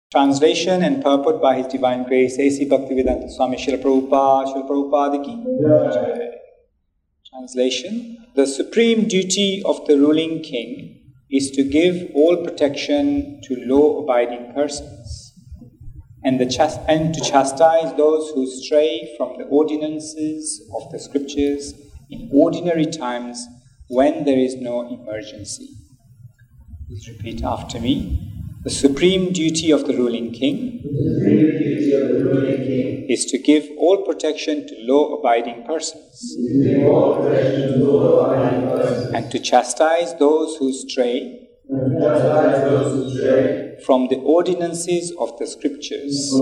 Translation and purport by His Divine Grace A.C. Bhaktivedanta Swami Srila Prabhupada Ki Jai. Translation. The supreme duty of the ruling king is to give all protection to law-abiding persons and to chastise those who stray from the ordinances of the scriptures in ordinary times when there is no emergency. Please repeat after me. The supreme duty of the ruling king is to give all protection to law-abiding persons and to chastise those who stray from the ordinances of the scriptures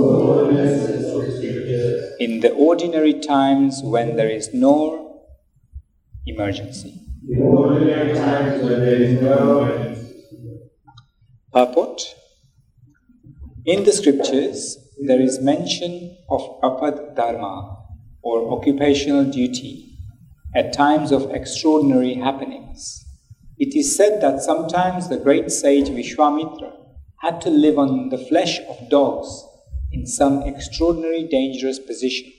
in the ordinary times when there is no emergency. Purport. In the scriptures, there is mention of apad dharma, or occupational duty, at times of extraordinary happenings. It is said that sometimes the great sage Vishwamitra had to live on the flesh of dogs in some extraordinary dangerous position.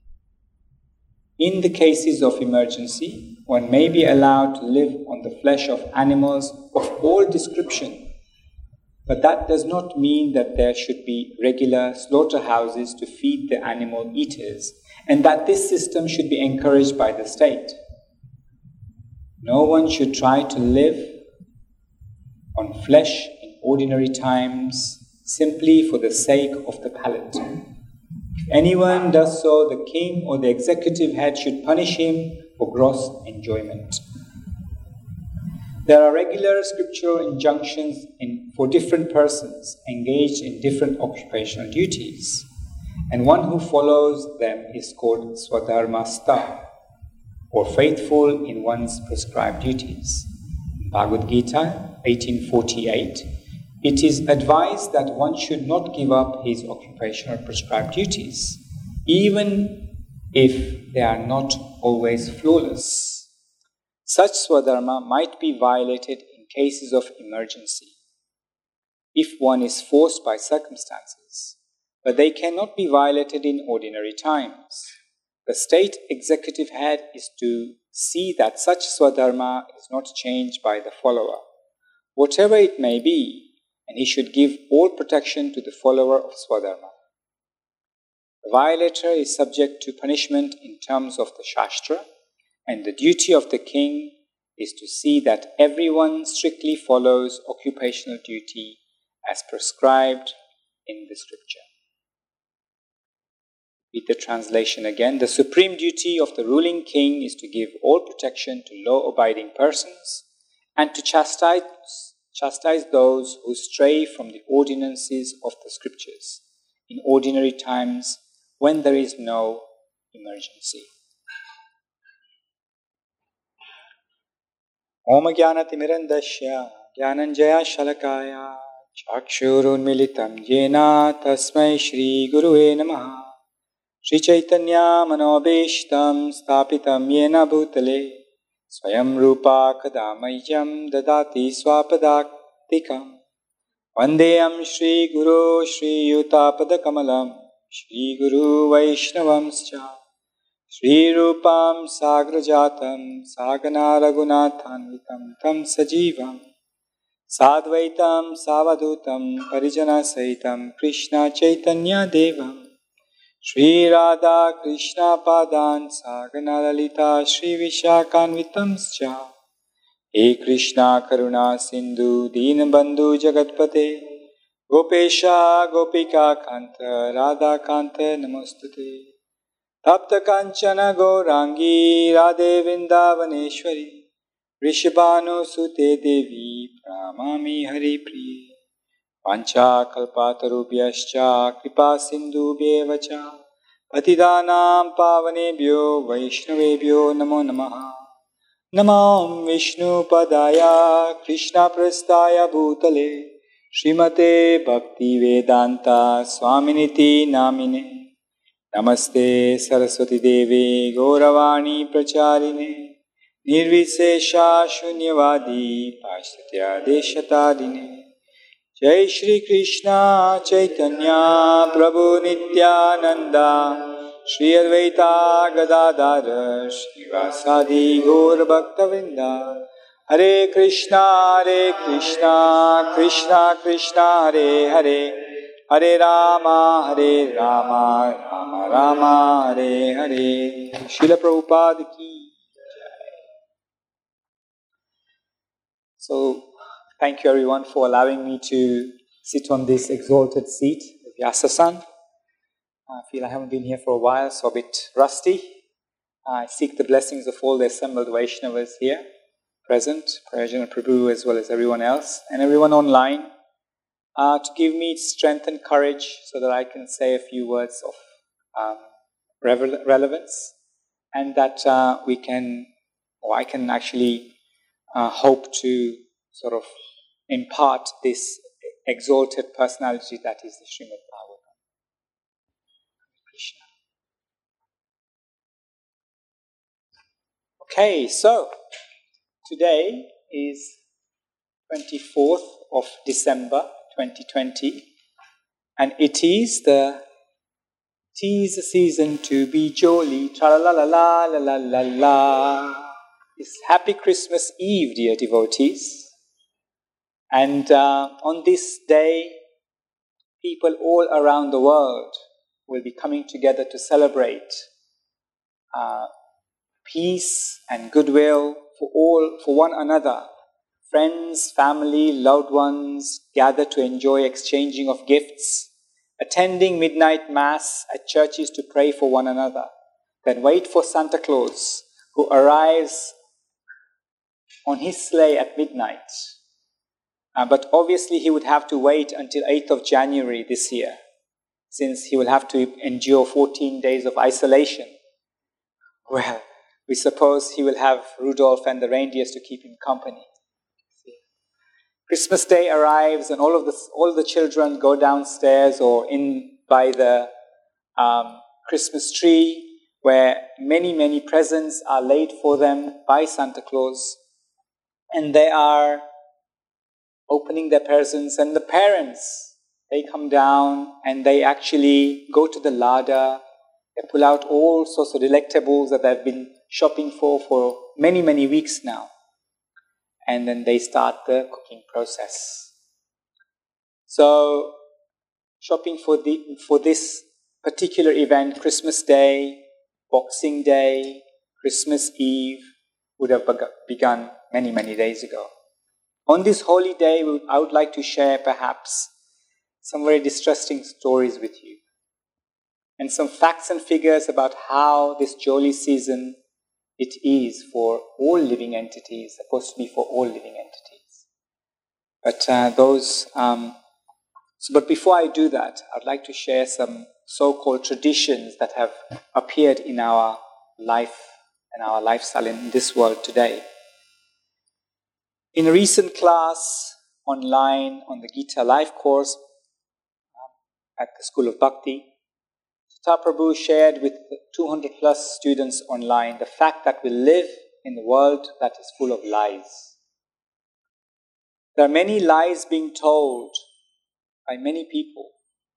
In the cases of emergency, one may be allowed to live on the flesh of animals of all description. But that does not mean that there should be regular slaughterhouses to feed the animal eaters, and that this system should be encouraged by the state. No one should try to live on flesh in ordinary times simply for the sake of the palate. If anyone does so, the king or the executive head should punish him for gross enjoyment. There are regular scriptural injunctions for different persons engaged in different occupational duties, and one who follows them is called swadharmastha, or faithful in one's prescribed duties. In Bhagavad Gita 18:48, it is advised that one should not give up his occupational prescribed duties, even if they are not always flawless. Such swadharma might be violated in cases of emergency, if one is forced by circumstances, but they cannot be violated in ordinary times. The state executive head is to see that such swadharma is not changed by the follower, whatever it may be, and he should give all protection to the follower of swadharma. The violator is subject to punishment in terms of the Shastra, and the duty of the king is to see that everyone strictly follows occupational duty as prescribed in the scripture. Read the translation again. The supreme duty of the ruling king is to give all protection to law-abiding persons and to chastise those who stray from the ordinances of the scriptures in ordinary times when there is no emergency. Om Jnanatimirandasya Jnananjaya Shalakaya Chakshurunmilitam Yena Tasmai Shri Gurue Namaha Shri Chaitanya Manobishtam Stapitam Yena Bhutale Swayam Rupa Kadamayam Dadati Swapadaktikam Vandeyam Shri Guru Shri Yutapadakamalam Shri Guru Vaishnavamscha Shri Rupam Sagrajatam Sagana Raghunathanvitam Tam Sajivam Sadvaitam Savadutam Parijana Sahitam Krishna Chaitanya Devam Shri Radha Krishna Padan Sagana Lalita Shri Vishakhanvitam Scha He Krishna Karuna Sindhu Deenabandhu Jagatpate Gopesha Gopika Kanta Radha Kanta Namostute Tapta Kanchana Gaurangi Radhe Vrindavaneshwari Rishabhanu Sute Devi Pramami Hari Priye Pancha Kalpatarubhyascha Kripa Sindhu Bhevacha Patidanam Pavanebhyo Vaishnavebhyo Namo Namaha Namam Vishnu Padaya Krishna Prastaya Bhutale Srimate Bhakti Vedanta Swaminiti Namine Namaste Saraswati Devi Gauravani Pracharine Nirvisesha Shunyavadi Pashtya Deshatadine Jai Shri Krishna Chaitanya Prabhu Nityananda Shri Advaita Gadadhara Srivasadi Gaur Bhaktavinda Hare Krishna Krishna Krishna Hare Hare Hare Rama Rama Rama Hare Hare. Srila Prabhupada ki. So, thank you everyone for allowing me to sit on this exalted seat, Vyasa-san. I feel I haven't been here for a while, so a bit rusty. I seek the blessings of all the assembled Vaishnavas here, present, Prayajana Prabhu as well as everyone else, and everyone online, to give me strength and courage so that I can say a few words of relevance, and that I can actually hope to sort of impart this exalted personality that is the Srimad Bhagavatam. Krishna. Okay, so today is 24th of December 2020, and it is the season to be jolly, tra-la-la-la-la-la-la-la. It's Happy Christmas Eve, dear devotees. And on this day, people all around the world will be coming together to celebrate peace and goodwill for one another. Friends, family, loved ones gather to enjoy exchanging of gifts, attending midnight mass at churches to pray for one another, then wait for Santa Claus, who arrives on his sleigh at midnight. But obviously he would have to wait until 8th of January this year, since he will have to endure 14 days of isolation. Well, we suppose he will have Rudolph and the reindeers to keep him company. Christmas Day arrives and all the children go downstairs or in by the Christmas tree, where many presents are laid for them by Santa Claus, and they are opening their presents, and the parents, they come down and they actually go to the larder. They pull out all sorts of delectables that they've been shopping for many weeks now. And then they start the cooking process. So, shopping for this particular event, Christmas Day, Boxing Day, Christmas Eve, would have begun many days ago. On this holy day, I would like to share perhaps some very distressing stories with you, and some facts and figures about how this jolly season it is for all living entities, supposed to be for all living entities. But before I do that, I'd like to share some so-called traditions that have appeared in our life and our lifestyle in this world today. In a recent class online on the Gita Life course at the School of Bhakti, Sutta Prabhu shared with 200 plus students online the fact that we live in a world that is full of lies. There are many lies being told by many people.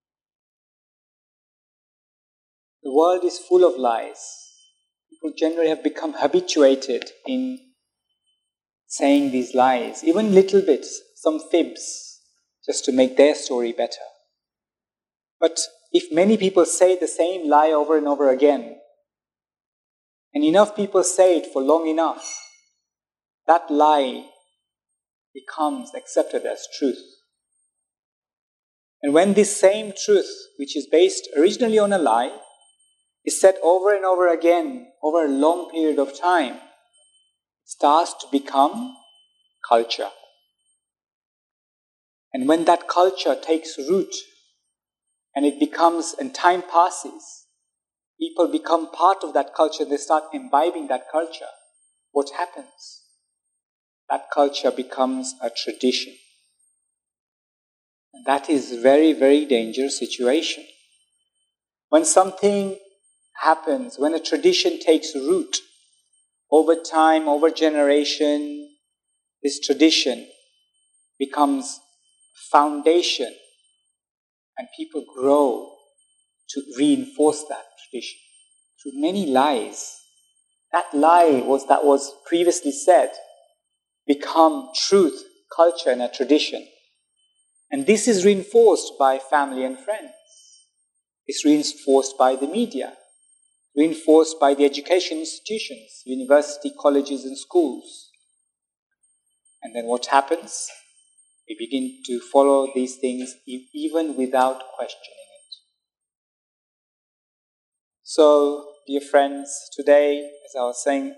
The world is full of lies. People generally have become habituated in saying these lies, even little bits, some fibs, just to make their story better. But if many people say the same lie over and over again, and enough people say it for long enough, that lie becomes accepted as truth. And when this same truth, which is based originally on a lie, is said over and over again over a long period of time, it starts to become culture. And when that culture takes root and time passes, people become part of that culture, they start imbibing that culture. What happens? That culture becomes a tradition. And that is a very dangerous situation. When something happens, when a tradition takes root, over time, over generation, this tradition becomes foundation, and people grow to reinforce that tradition through many lies. That lie that was previously said become truth, culture, and a tradition. And this is reinforced by family and friends. It's reinforced by the media, reinforced by the education institutions, university, colleges, and schools. And then what happens? We begin to follow these things even without questioning it. So, dear friends, today, as I was saying,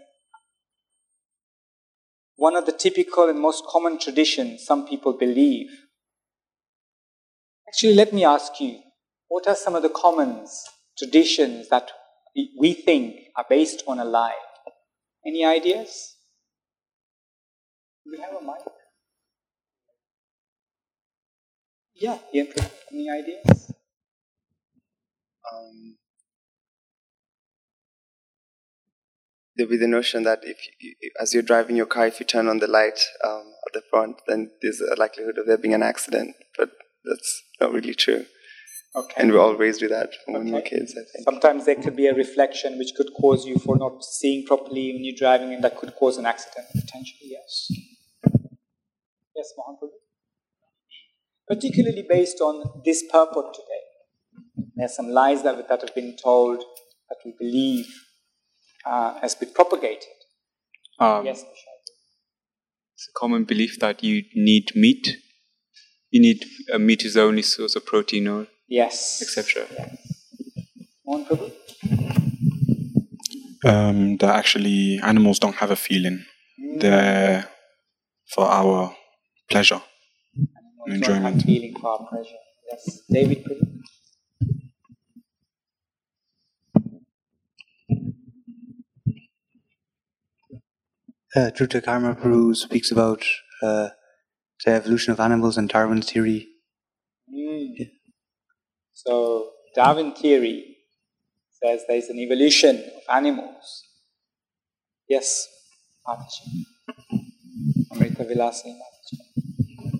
one of the typical and most common traditions some people believe. Actually, let me ask you, what are some of the common traditions that we think are based on a lie? Any ideas? Do we have a mic? Yeah, any ideas? There'll be the notion that as you're driving your car, if you turn on the light at the front, then there's a likelihood of there being an accident. But that's not really true. Okay. And we're all raised with that from when we were kids, I think. Sometimes there could be a reflection which could cause you for not seeing properly when you're driving, and that could cause an accident, potentially, yes. Yes, Mohan? Particularly based on this purport today. There are some lies that have been told that we believe has been propagated. Yes, Michelle. It's a common belief that you need meat. You need meat is the only source of protein, or etc. Yes. Mohan Prabhu? That actually animals don't have a feeling. They're for our pleasure and enjoyment. Don't have feeling for our pleasure. Yes. David, please. Druta Karma Peru speaks about the evolution of animals and Darwin's theory. Yeah. So, Darwin theory says there is an evolution of animals. Yes, Mataji. Amrita Vilasi Mataji.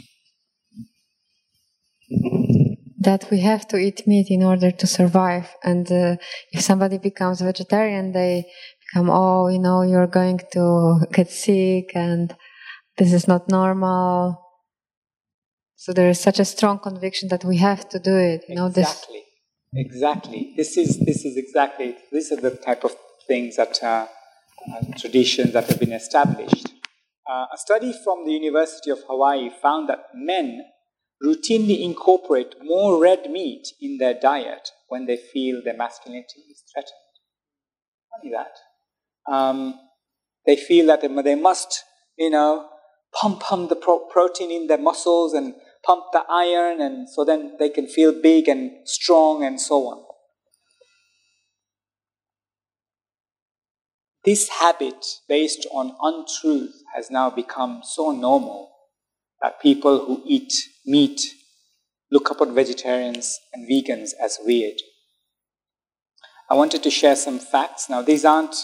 That we have to eat meat in order to survive. And if somebody becomes vegetarian, they become, you're going to get sick and this is not normal. So there is such a strong conviction that we have to do it. Exactly. This is exactly. These are the type of things that traditions that have been established. A study from the University of Hawaii found that men routinely incorporate more red meat in their diet when they feel their masculinity is threatened. Funny that. They feel that they must, pump the protein in their muscles and pump the iron, and so then they can feel big and strong and so on. This habit based on untruth has now become so normal that people who eat meat look upon vegetarians and vegans as weird. I wanted to share some facts. Now, these aren't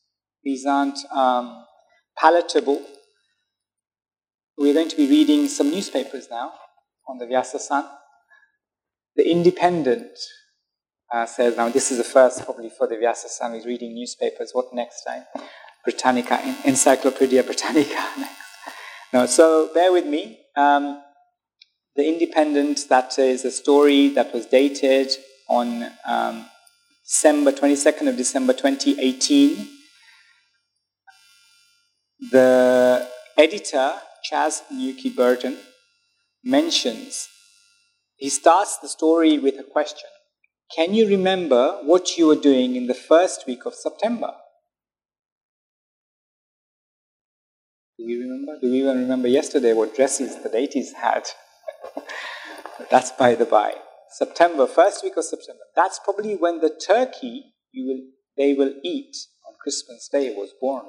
palatable. We're going to be reading some newspapers now on the Vyasa-san. The Independent says, now this is the first probably for the Vyasa-san, is reading newspapers. What next time? Britannica, Encyclopedia Britannica next. No, so bear with me. The Independent, that is a story that was dated on 22nd of December 2018. The editor, Chas Newkey Burton, he starts the story with a question. Can you remember what you were doing in the first week of September? Do we remember? Do we even remember yesterday what dresses the ladies had? That's by the by. September, first week of September. That's probably when the turkey they will eat on Christmas Day was born.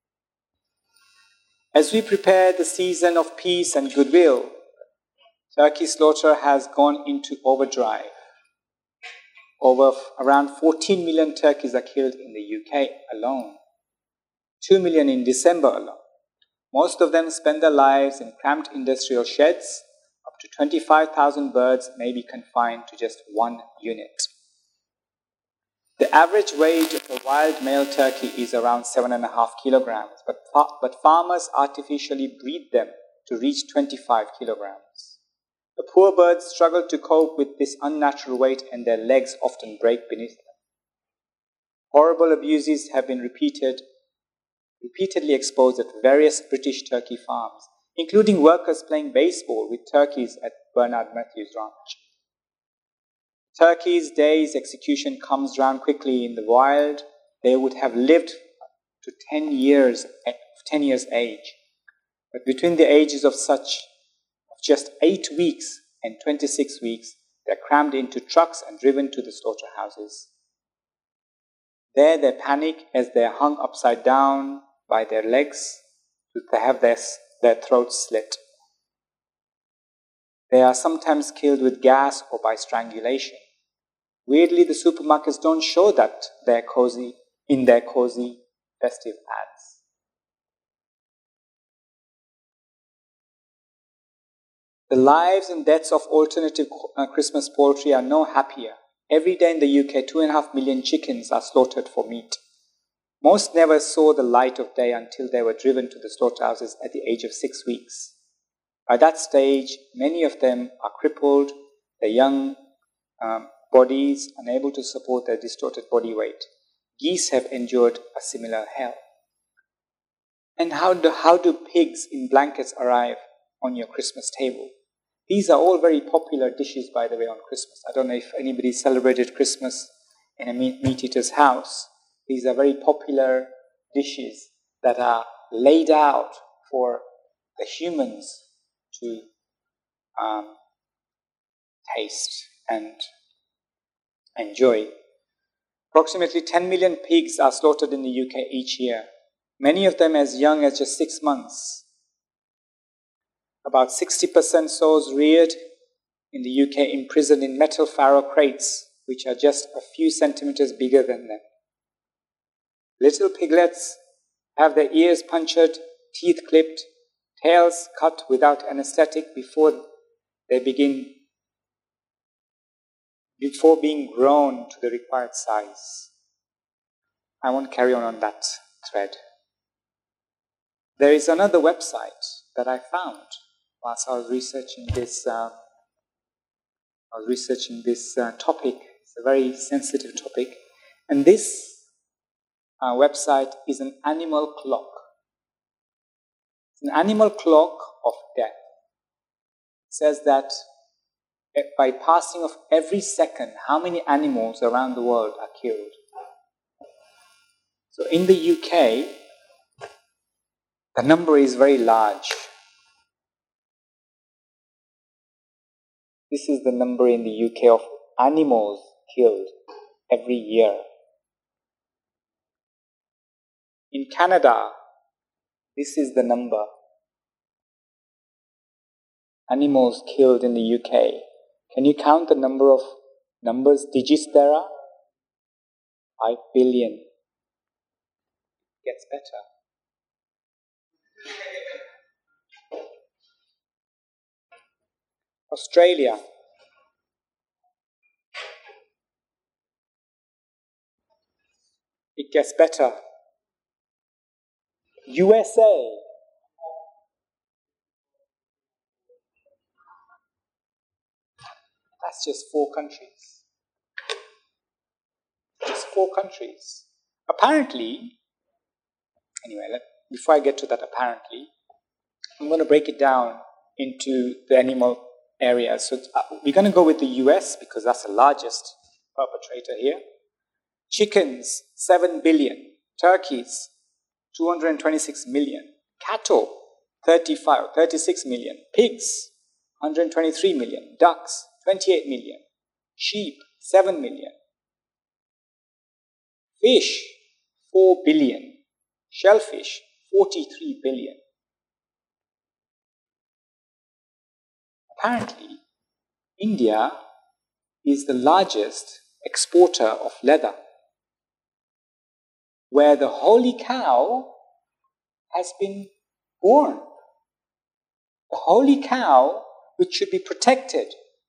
As we prepare the season of peace and goodwill, turkey slaughter has gone into overdrive. Around 14 million turkeys are killed in the UK alone. 2 million in December alone. Most of them spend their lives in cramped industrial sheds. Up to 25,000 birds may be confined to just one unit. The average weight of a wild male turkey is around 7.5 kilograms, but farmers artificially breed them to reach 25 kilograms. The poor birds struggle to cope with this unnatural weight and their legs often break beneath them. Horrible abuses have been repeatedly exposed at various British turkey farms, including workers playing baseball with turkeys at Bernard Matthews Ranch. Turkey's day's execution comes round quickly. In the wild, they would have lived to 10 years age. But between the ages of just 8 weeks and 26 weeks, they're crammed into trucks and driven to the slaughterhouses. There they panic as they're hung upside down by their legs to have their throats slit. They are sometimes killed with gas or by strangulation. Weirdly, the supermarkets don't show that in their cozy festive ads. The lives and deaths of alternative Christmas poultry are no happier. Every day in the UK, 2.5 million chickens are slaughtered for meat. Most never saw the light of day until they were driven to the slaughterhouses at the age of 6 weeks. By that stage, many of them are crippled, their young bodies unable to support their distorted body weight. Geese have endured a similar hell. And how do pigs in blankets arrive on your Christmas table? These are all very popular dishes, by the way, on Christmas. I don't know if anybody celebrated Christmas in a meat eater's house. These are very popular dishes that are laid out for the humans to taste and enjoy. Approximately 10 million pigs are slaughtered in the UK each year, many of them as young as just 6 months. About 60% sows reared in the UK imprisoned in metal farrow crates, which are just a few centimeters bigger than them. Little piglets have their ears punctured, teeth clipped, tails cut without anesthetic before being grown to the required size. I won't carry on that thread. There is another website that I found whilst I was researching this topic. It's a very sensitive topic. And this website is an animal clock. It's an animal clock of death. It says that by passing of every second, how many animals around the world are killed. So in the UK, the number is very large. This is the number in the UK of animals killed every year. In Canada, this is the number. Animals killed in the UK. Can you count the number of digits there are? 5 billion. Gets better. Australia. It gets better. USA. That's just 4 countries. Just 4 countries. Apparently, anyway, before I get to that apparently, I'm going to break it down into the animal areas. So we're going to go with the US because that's the largest perpetrator here. Chickens, 7 billion. Turkeys, 226 million. Cattle, 36 million. Pigs, 123 million. Ducks, 28 million. Sheep, 7 million. Fish, 4 billion. Shellfish, 43 billion. Apparently, India is the largest exporter of leather, where the holy cow has been born. The holy cow, which should be protected,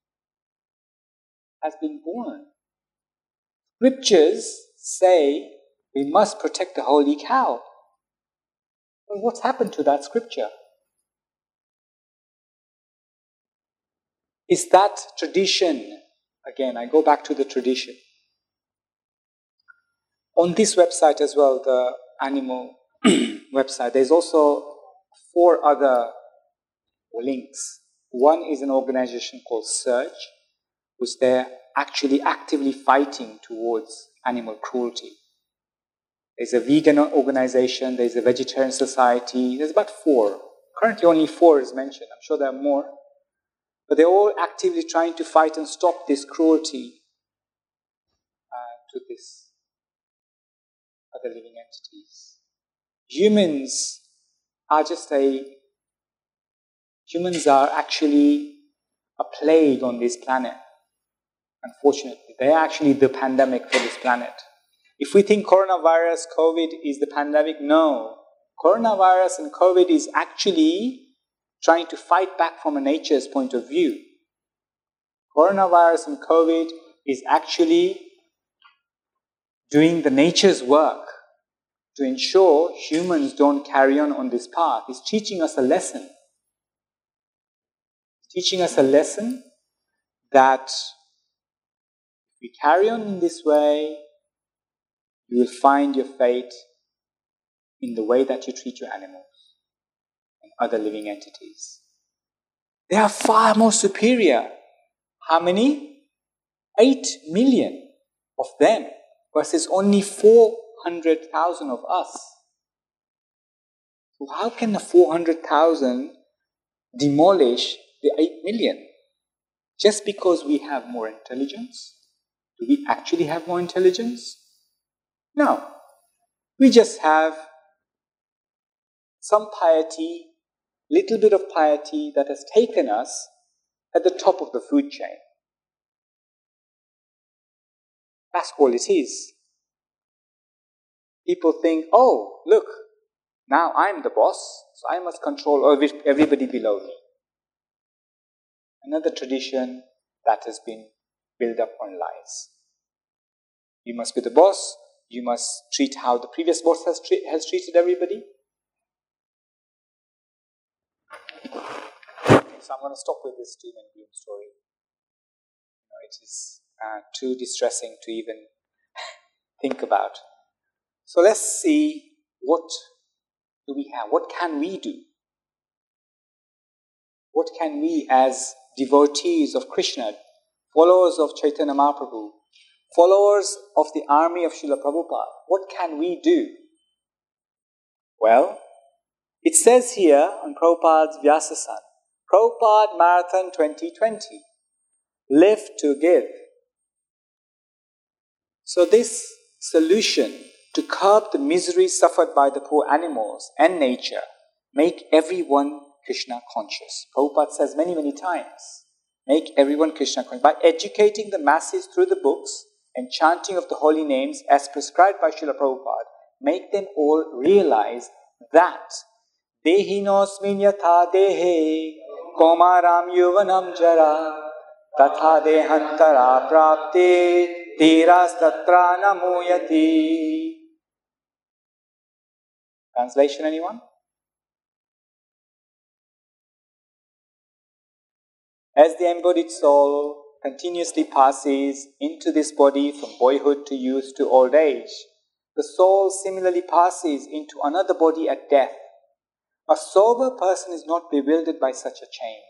has been born. Scriptures say we must protect the holy cow. Well, what's happened to that scripture? Is that tradition, again, I go back to the tradition. On this website as well, the animal website, there's also 4 other links. One is an organization called Surge, which they're actually actively fighting towards animal cruelty. There's a vegan organization, there's a vegetarian society, there's about 4. Currently only 4 is mentioned, I'm sure there are more. But they're all actively trying to fight and stop this cruelty to this other living entities. Humans are actually a plague on this planet. Unfortunately, they are actually the pandemic for this planet. If we think coronavirus, COVID is the pandemic, no. Coronavirus and COVID is actually trying to fight back from a nature's point of view. Coronavirus and COVID is actually doing the nature's work to ensure humans don't carry on this path. It's teaching us a lesson. It's teaching us a lesson that if we carry on in this way, you will find your fate in the way that you treat your animals and other living entities. They are far more superior. How many? 8 million of them versus only 400,000 of us. So how can the 400,000 demolish the 8 million? Just because we have more intelligence? Do we actually have more intelligence? No. We just have some piety, little bit of piety that has taken us at the top of the food chain. That's all it is. People think, oh, look, now I'm the boss, so I must control everybody below me. Another tradition that has been built up on lies. You must be the boss, you must treat how the previous boss has treated everybody. So I'm going to stop with this doom and gloom story. It is too distressing to even think about. So let's see, what do we have? What can we do? What can we as devotees of Krishna, followers of Chaitanya Mahaprabhu, followers of the army of Srila Prabhupada, what can we do? Well, it says here on Prabhupada's Vyasasan, Prabhupada Marathon 2020, live to give. So this solution to curb the misery suffered by the poor animals and nature, make everyone Krishna conscious. Prabhupada says many, many times, make everyone Krishna conscious. By educating the masses through the books and chanting of the holy names as prescribed by Srila Prabhupada, make them all realize that Dehinosmin yatha dehe komaram yuvanam jara tatha dehantara prapte tiras tatra namuyati. Translation, anyone? As the embodied soul continuously passes into this body from boyhood to youth to old age, the soul similarly passes into another body at death. A sober person is not bewildered by such a change.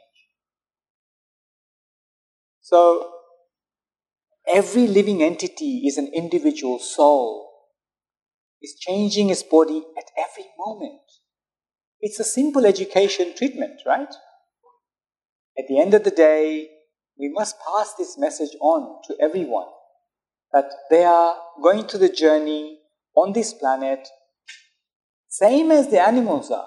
So, every living entity is an individual soul. It's changing its body at every moment. It's a simple education treatment, right? At the end of the day, we must pass this message on to everyone, that they are going through the journey on this planet, same as the animals are.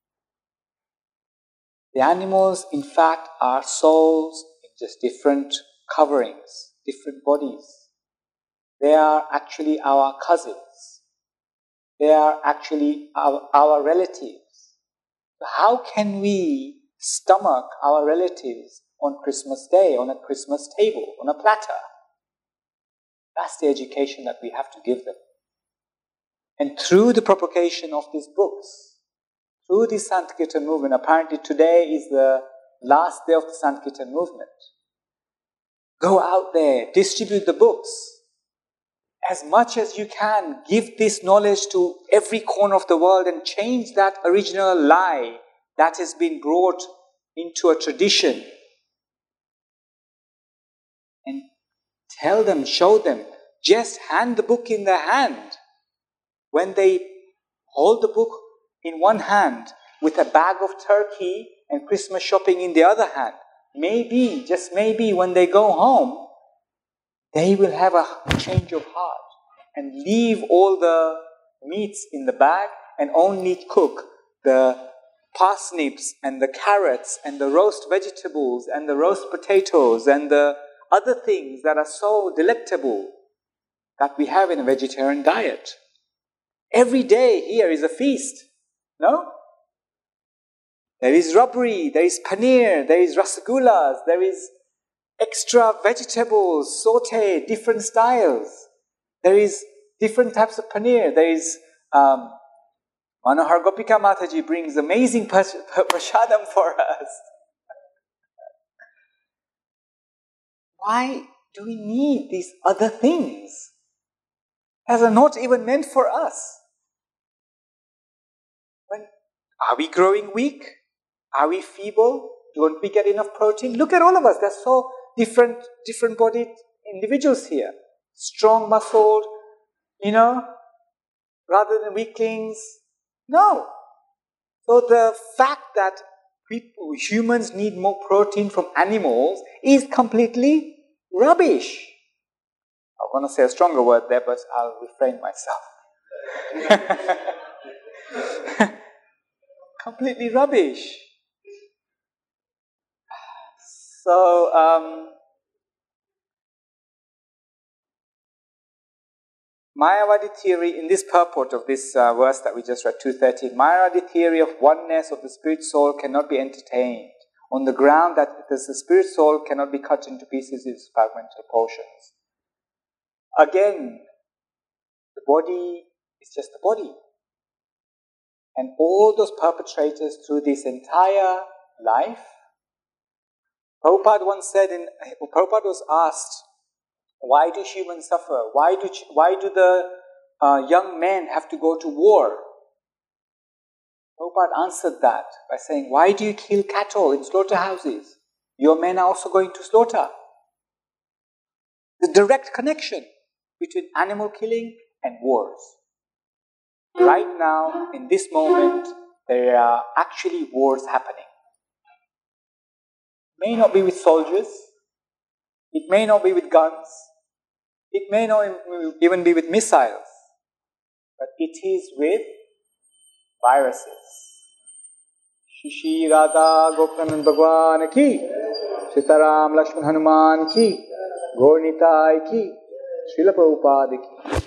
The animals, in fact, are souls in just different coverings, different bodies. They are actually our cousins. They are actually our relatives. How can we stomach our relatives on Christmas Day, on a Christmas table, on a platter. That's the education that we have to give them. And through the propagation of these books, through the Sankirtan movement, apparently today is the last day of the Sankirtan movement. Go out there, distribute the books. As much as you can, give this knowledge to every corner of the world and change that original lie that has been brought into a tradition. And tell them, show them, just hand the book in their hand. When they hold the book in one hand with a bag of turkey and Christmas shopping in the other hand, maybe, just maybe, when they go home, they will have a change of heart and leave all the meats in the bag and only cook the parsnips and the carrots and the roast vegetables and the roast potatoes and the other things that are so delectable that we have in a vegetarian diet. Every day here is a feast, no? There is rabri, there is paneer, there is rasagullas, there is extra vegetables, sauté, different styles. There is different types of paneer. There is Manohar Gopika Mataji brings amazing prasadam for us. Why do we need these other things that are not even meant for us? Are we growing weak? Are we feeble? Don't we get enough protein? Look at all of us. There's so different bodied individuals here. Strong muscled, rather than weaklings. No. So the fact that humans need more protein from animals is completely rubbish. I want to say a stronger word there, but I'll refrain myself. Completely rubbish. So, Mayavadi theory, in this purport of this verse that we just read, 213, Mayavadi theory of oneness of the spirit soul cannot be entertained on the ground that the spirit soul cannot be cut into pieces into fragmental portions. Again, the body is just the body. And all those perpetrators through this entire life, Prabhupada once said, Prabhupada was asked, why do humans suffer? Why do the young men have to go to war? Prabhupada answered that by saying, why do you kill cattle in slaughterhouses? Your men are also going to slaughter. The direct connection between animal killing and wars. Right now, in this moment, there are actually wars happening. It may not be with soldiers. It may not be with guns. It may not even be with missiles. But it is with viruses. Shishi Radha Gopranand Bhagwan ki, Sitaram Lakshman Hanuman ki, Gaur Nitai ki, Srila Prabhupada ki.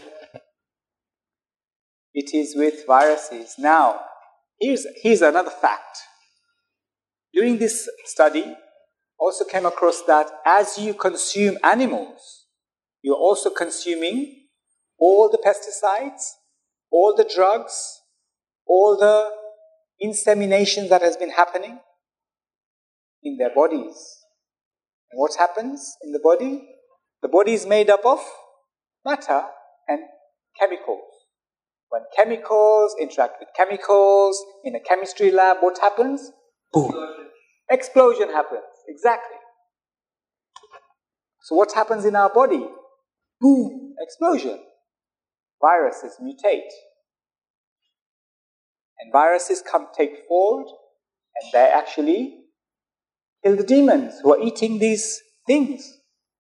It is with viruses. Now, here's another fact. During this study, also came across that as you consume animals, you're also consuming all the pesticides, all the drugs, all the insemination that has been happening in their bodies. And what happens in the body? The body is made up of matter and chemicals. When chemicals interact with chemicals in a chemistry lab, what happens? Boom. Explosion happens. Exactly. So what happens in our body? Boom. Explosion. Viruses mutate. And viruses take fold and they actually kill the demons who are eating these things.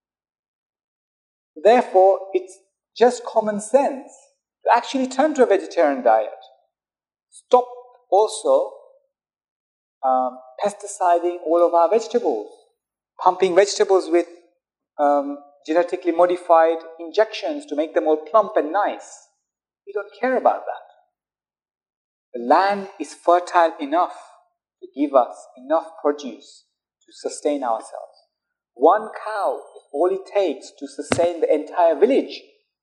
Therefore, it's just common sense to actually turn to a vegetarian diet. Stop also pesticiding all of our vegetables, pumping vegetables with genetically modified injections to make them all plump and nice. We don't care about that. The land is fertile enough to give us enough produce to to sustain ourselves. One cow is all it takes to sustain the entire village.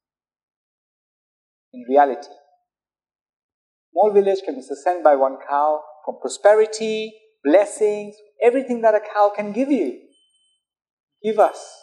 In reality, small village can be sustained by one cow from prosperity, blessings, everything that a cow can give you. Give us.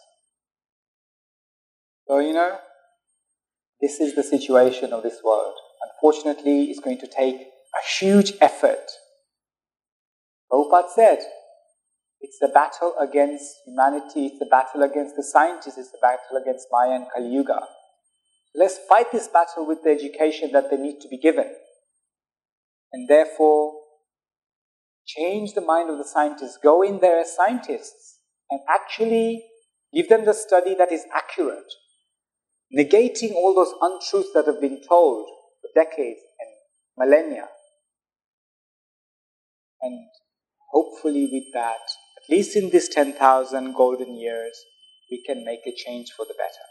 So, this is the situation of this world. Unfortunately, it's going to take a huge effort. Prabhupada said, it's a battle against humanity, it's a battle against the scientists, it's a battle against Maya and Kali Yuga. Let's fight this battle with the education that they need to be given. And therefore, change the mind of the scientists. Go in there as scientists and actually give them the study that is accurate, negating all those untruths that have been told for decades and millennia. And hopefully with that, at least in this 10,000 golden years, we can make a change for the better.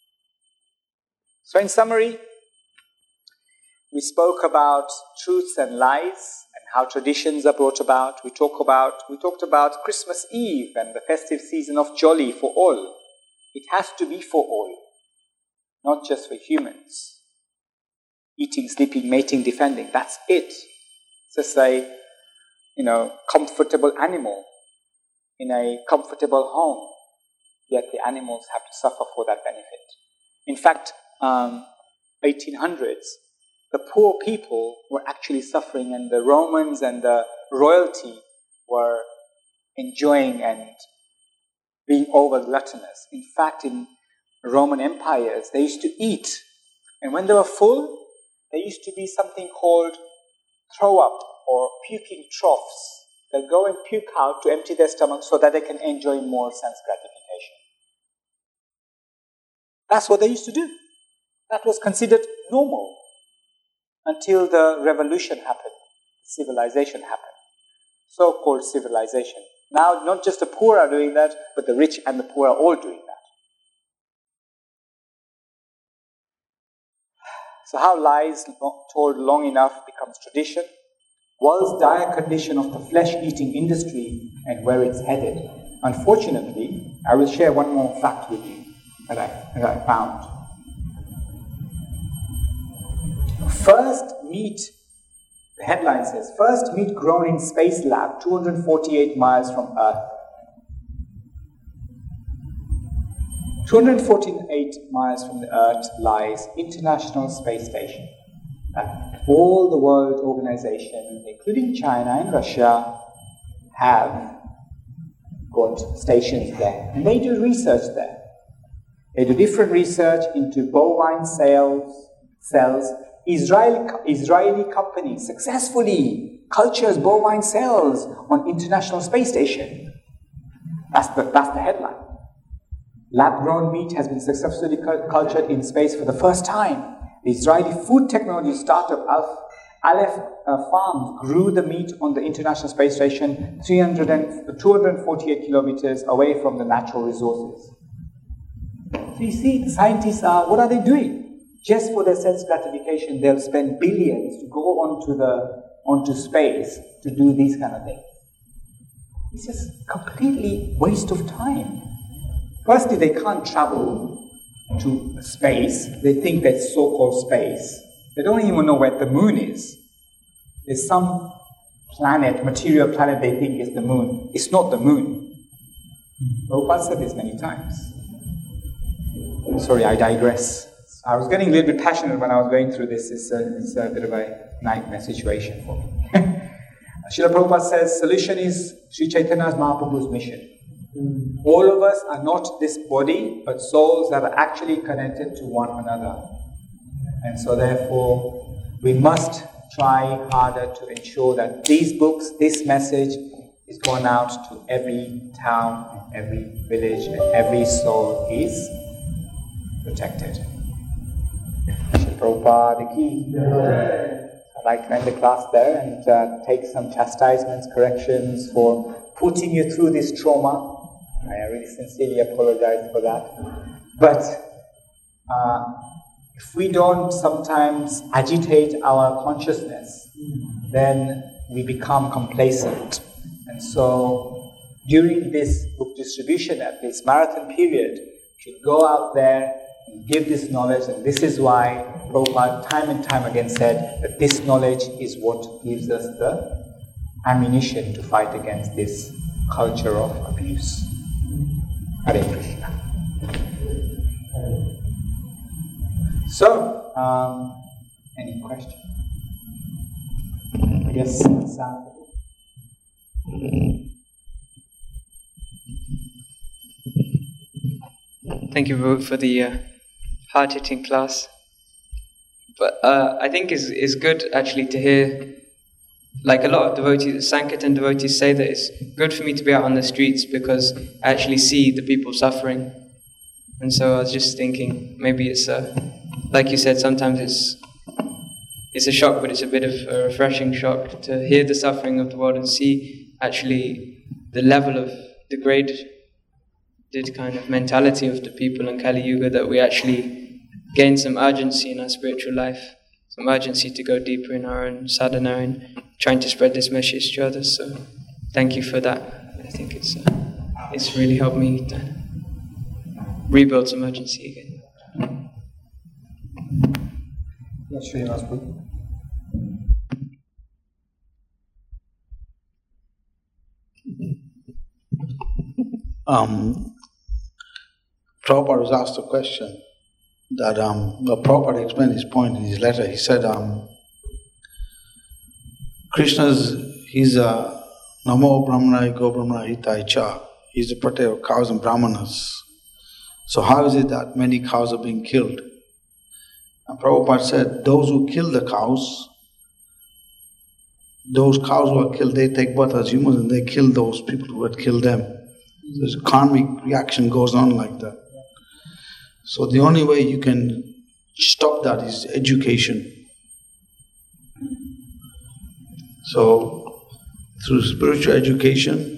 So in summary, we spoke about truths and lies and how traditions are brought about. We talked about Christmas Eve and the festive season of Jolly for all. It has to be for all, not just for humans. Eating, sleeping, mating, defending, that's it. It's just a, comfortable animal in a comfortable home, yet the animals have to suffer for that benefit. In fact, 1800s, the poor people were actually suffering, and the Romans and the royalty were enjoying and being over gluttonous. In fact, in Roman empires, they used to eat, and when they were full, there used to be something called throw up or puking troughs. They'll go and puke out to empty their stomach so that they can enjoy more sense gratification. That's what they used to do. That was considered normal until the revolution happened, civilization happened, so-called civilization. Now, not just the poor are doing that, but the rich and the poor are all doing that. So how lies told long enough becomes tradition. World's dire condition of the flesh-eating industry and where it's headed. Unfortunately, I will share one more fact with you that I found. First meat, the headline says, first meat grown in space lab, 248 miles from Earth. 248 miles from the Earth lies International Space Station. All the world organizations, including China and Russia, have got stations there. And they do research there. They do different research into bovine cells. Israeli company successfully cultures bovine cells on International Space Station. That's the headline. Lab-grown meat has been successfully cultured in space for the first time. The Israeli food technology startup Aleph Farms grew the meat on the International Space Station 248 kilometers away from the natural resources. So you see, the scientists what are they doing? Just for their sense gratification, they'll spend billions to go onto space to do these kind of things. It's just completely waste of time. Firstly, they can't travel to space. They think that's so-called space. They don't even know where the moon is. There's some planet, material planet they think is the moon. It's not the moon. Prabhupada said this many times. Sorry, I digress. I was getting a little bit passionate when I was going through this. It's a bit of a nightmare situation for me. Srila Prabhupada says, solution is Sri Chaitanya's Mahaprabhu's mission. All of us are not this body, but souls that are actually connected to one another. And so therefore, we must try harder to ensure that these books, this message is gone out to every town, every village, and every soul is protected. Shri Prabhupada ki. I'd like to end the class there and take some chastisements, corrections for putting you through this trauma. I really sincerely apologize for that. But if we don't sometimes agitate our consciousness, then we become complacent. And so during this book distribution at this marathon period, should go out there and give this knowledge. And this is why Prabhupada time and time again said that this knowledge is what gives us the ammunition to fight against this culture of abuse. Hare Krishna. So, any question? Yes, Sam. Thank you for the hard-hitting class. But I think it's good actually to hear, like a lot of devotees, Sankirtan devotees say that it's good for me to be out on the streets because I actually see the people suffering. And so I was just thinking, maybe it's like you said, sometimes it's a shock, but it's a bit of a refreshing shock to hear the suffering of the world and see actually the level of degraded kind of mentality of the people in Kali Yuga, that we actually gain some urgency in our spiritual life, some urgency to go deeper in our own sadhana and trying to spread this message to others. So thank you for that. I think it's really helped me to rebuild some urgency again. Yes, Srinivas. Prabhupada was asked a question that Prabhupada explained his point in his letter. He said, he's a Namo Brahmanai Go Brahmana Hitai Cha. He's the protector of cows and brahmanas. So how is it that many cows are being killed? And Prabhupada said, those who kill the cows, those cows who are killed, they take birth as humans and they kill those people who had killed them. There's a karmic reaction goes on like that. So the only way you can stop that is education. So through spiritual education,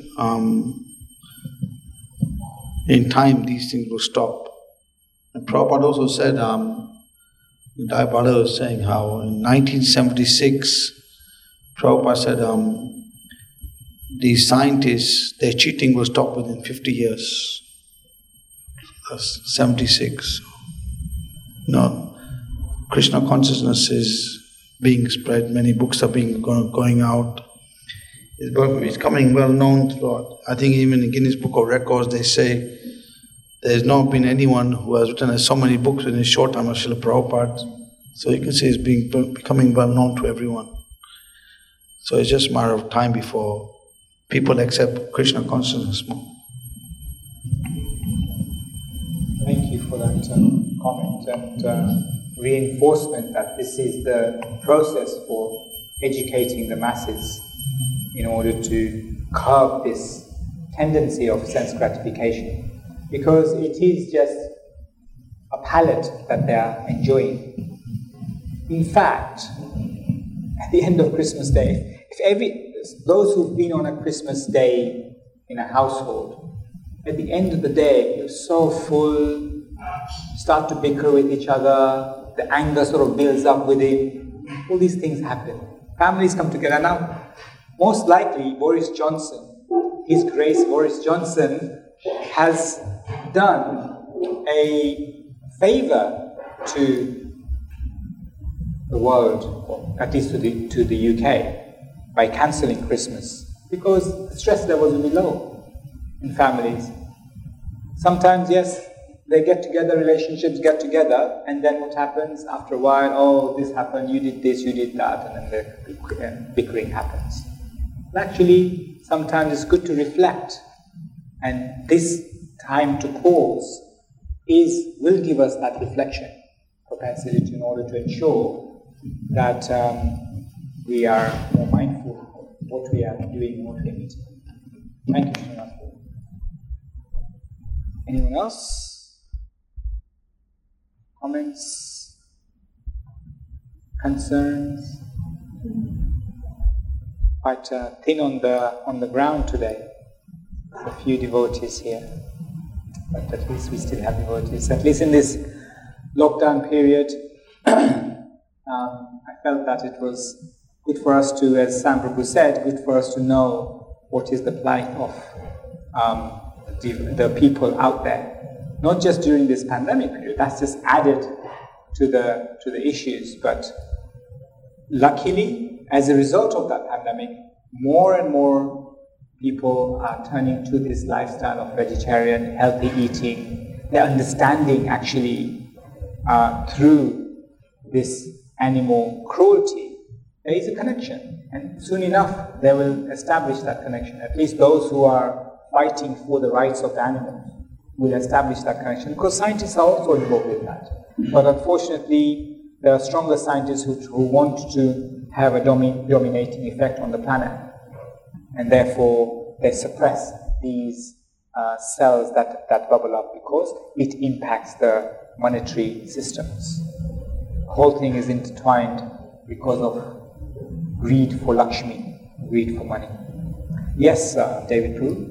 in time these things will stop. And Prabhupada also said, Dayapala was saying how in 1976, Prabhupada said these scientists, their cheating will stop within 50 years. That's 76. No, Krishna consciousness is being spread. Many books are going out. It's becoming well known throughout. I think even in Guinness Book of Records they say there's not been anyone who has written so many books in a short time as Srila Prabhupada. So you can say it's becoming well known to everyone. So it's just a matter of time before people accept Krishna consciousness more. Thank you for that comment and reinforcement that this is the process for educating the masses in order to curb this tendency of sense gratification, because it is just a palate that they are enjoying. In fact, at the end of Christmas Day, those who've been on a Christmas Day in a household, at the end of the day, you're so full, start to bicker with each other, the anger sort of builds up within, all these things happen. Families come together. Now, most likely, Boris Johnson, His Grace Boris Johnson, has done a favor to the world, or at least to the UK, by cancelling Christmas, because the stress levels will be low in families. Sometimes, yes, they get together, relationships get together, and then what happens after a while? Oh, this happened, you did this, you did that, and then the bickering happens. But actually, sometimes it's good to reflect, and this time to pause will give us that reflection propensity in order to ensure that we are more mindful of what we are doing, what we are eating. Thank you, Srinath. Anyone else? Comments? Concerns? Quite thin on the ground today. There's a few devotees here, but at least we still have devotees. At least in this lockdown period, I felt that it was good for us to, as Sam Prabhu said, good for us to know what is the plight of the people out there. Not just during this pandemic period, that's just added to the issues. But luckily, as a result of that pandemic, more and more people are turning to this lifestyle of vegetarian, healthy eating. They're understanding actually through this animal cruelty, there is a connection. And soon enough, they will establish that connection. At least those who are fighting for the rights of the animals will establish that connection, because scientists are also involved in that. But unfortunately, there are stronger scientists who want to have a dominating effect on the planet, and therefore they suppress these cells that bubble up because it impacts the monetary systems. The whole thing is intertwined because of greed for Lakshmi, greed for money. Yes, David Prue?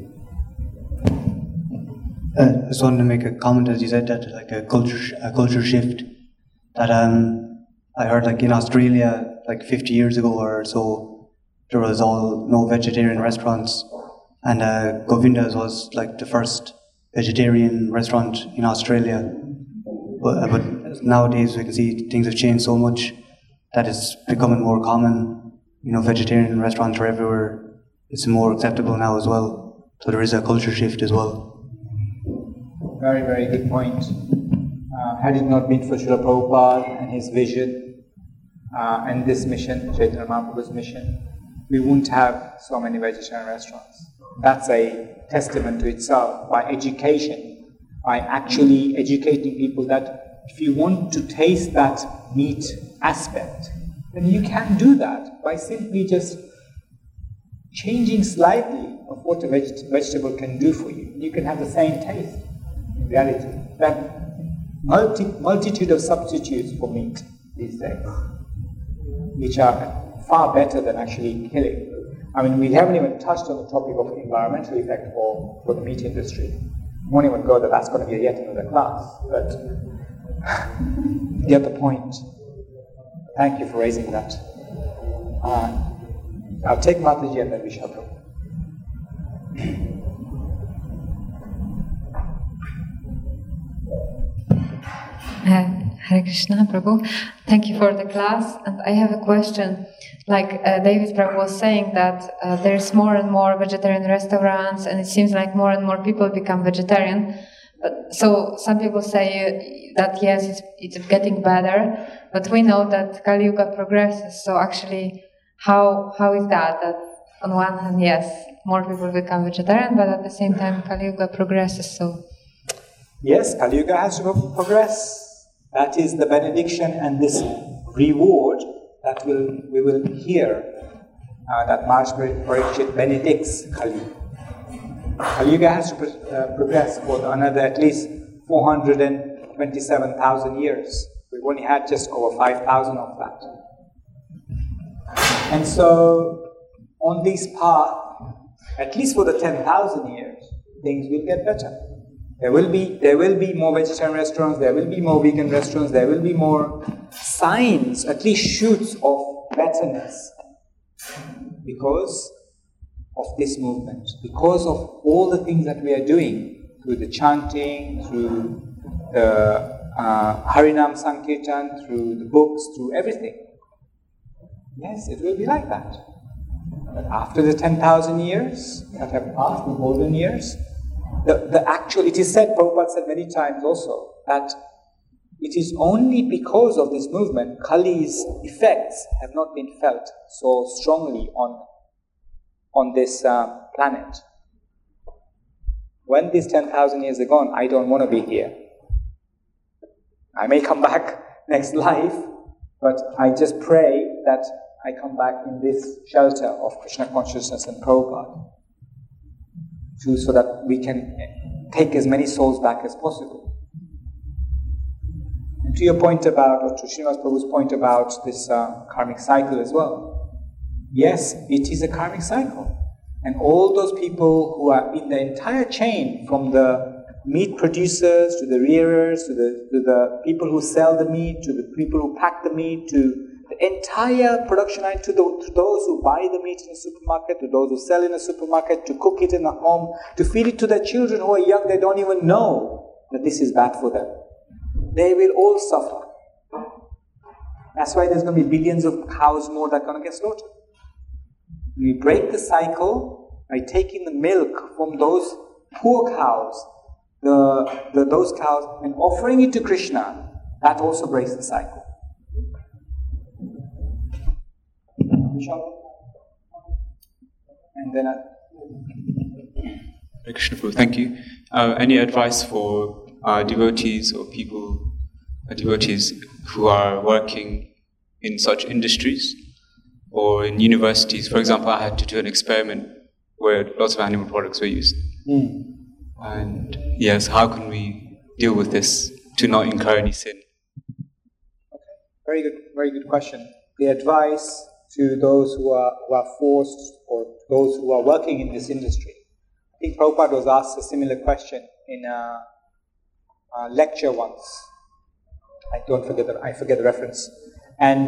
I just wanted to make a comment, as you said, that like a culture shift. That I heard, like in Australia, like 50 years ago or so, there was no vegetarian restaurants, and Govinda's was like the first vegetarian restaurant in Australia. But nowadays we can see things have changed so much that it's becoming more common. You know, vegetarian restaurants are everywhere. It's more acceptable now as well. So there is a culture shift as well. Very, very good point. Had it not been for Srila Prabhupada and his vision and this mission, Chaitanya Mahaprabhu's mission, we wouldn't have so many vegetarian restaurants. That's a testament to itself. By education, by actually educating people that if you want to taste that meat aspect, then you can do that by simply just changing slightly of what a vegetable can do for you. You can have the same taste. In reality, that multitude of substitutes for meat these days, which are far better than actually killing. I mean, we haven't even touched on the topic of environmental effect for the meat industry. We won't even go that that's going to be yet another class, but you get the point. Thank you for raising that. I'll take Mataji and then we shall go. Hare Krishna, Prabhu. Thank you for the class. And I have a question. Like David Prabhu was saying that there's more and more vegetarian restaurants, and it seems like more and more people become vegetarian. So some people say that yes, it's getting better, but we know that Kali Yuga progresses. So actually, how is that? That on one hand, yes, more people become vegetarian, but at the same time, Kali Yuga progresses. So yes, Kali Yuga has to progress. That is the benediction and this reward that we will hear that Maharaj Parikshit benedicts Kali. Kali Yuga has to progress for another at least 427,000 years. We've only had just over 5,000 of that. And so, on this path, at least for the 10,000 years, things will get better. There will be more vegetarian restaurants, there will be more vegan restaurants, there will be more signs, at least shoots of betterness because of this movement, because of all the things that we are doing through the chanting, through the Harinam Sankirtan, through the books, through everything. Yes, it will be like that. But after the 10,000 years that have passed, the golden years, it is said, Prabhupada said many times also, that it is only because of this movement, Kali's effects have not been felt so strongly on this planet. When these 10,000 years are gone, I don't want to be here. I may come back next life, but I just pray that I come back in this shelter of Krishna consciousness and Prabhupada, so that we can take as many souls back as possible. And to your point about, or to Srinivas Prabhu's point about this karmic cycle as well, yes, it is a karmic cycle. And all those people who are in the entire chain, from the meat producers to the rearers, to the people who sell the meat, to the people who pack the meat, to The entire production line to those who buy the meat in the supermarket, to those who sell in the supermarket, to cook it in the home, to feed it to their children who are young, they don't even know that this is bad for them. They will all suffer. That's why there's going to be billions of cows more that are going to get slaughtered. We break the cycle by taking the milk from those poor cows, those cows, and offering it to Krishna. That also breaks the cycle. And then Krishna Prabhu, thank you. Any advice for devotees or devotees who are working in such industries or in universities? For example, I had to do an experiment where lots of animal products were used. And yes, how can we deal with this to not incur any sin? Okay, very good question. The advice to those who are forced or those who are working in this industry. I think Prabhupada was asked a similar question in a lecture once. I forget the reference. And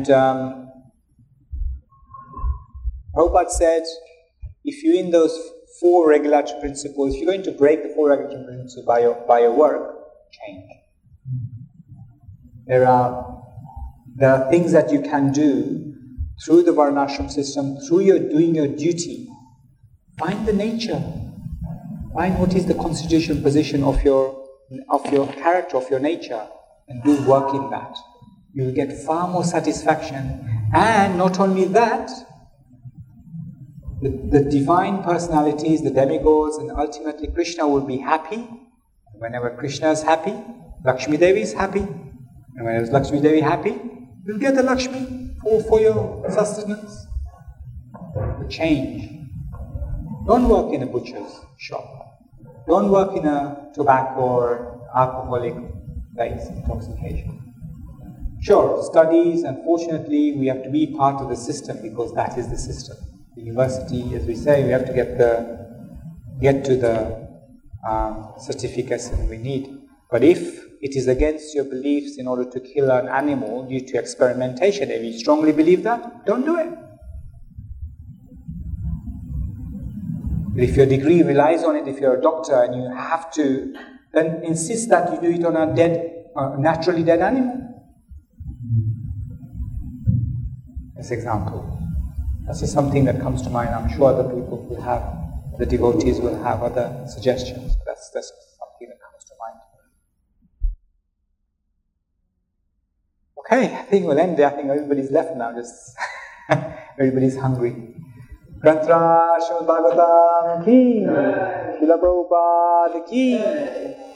Prabhupada said, if you're in those 4 regulatory principles, if you're going to break the 4 regulatory principles by your work, change. There are things that you can do through the Varnashram system, through your doing your duty. Find the nature. Find what is the constitutional position of your character, of your nature, and do work in that. You will get far more satisfaction. And not only that, the divine personalities, the demigods, and ultimately Krishna will be happy. Whenever Krishna is happy, Lakshmi Devi is happy. And whenever Lakshmi Devi is happy, you'll get the Lakshmi for your sustenance. Change. Don't work in a butcher's shop. Don't work in a tobacco or alcoholic place, intoxication. Sure, studies, unfortunately, we have to be part of the system because that is the system. The university, as we say, we have to get to the certificates that we need. But if it is against your beliefs in order to kill an animal due to experimentation, if you strongly believe that, don't do it. If your degree relies on it, if you're a doctor and you have to, then insist that you do it on a naturally dead animal. This example. That's just something that comes to mind. I'm sure other people will have, the devotees will have other suggestions. That's something that comes to mind. Okay, I think we'll end there. I think everybody's left now. Just everybody's hungry. Grantra Srimad Bhagavatam ki, Srila Prabhupada ki.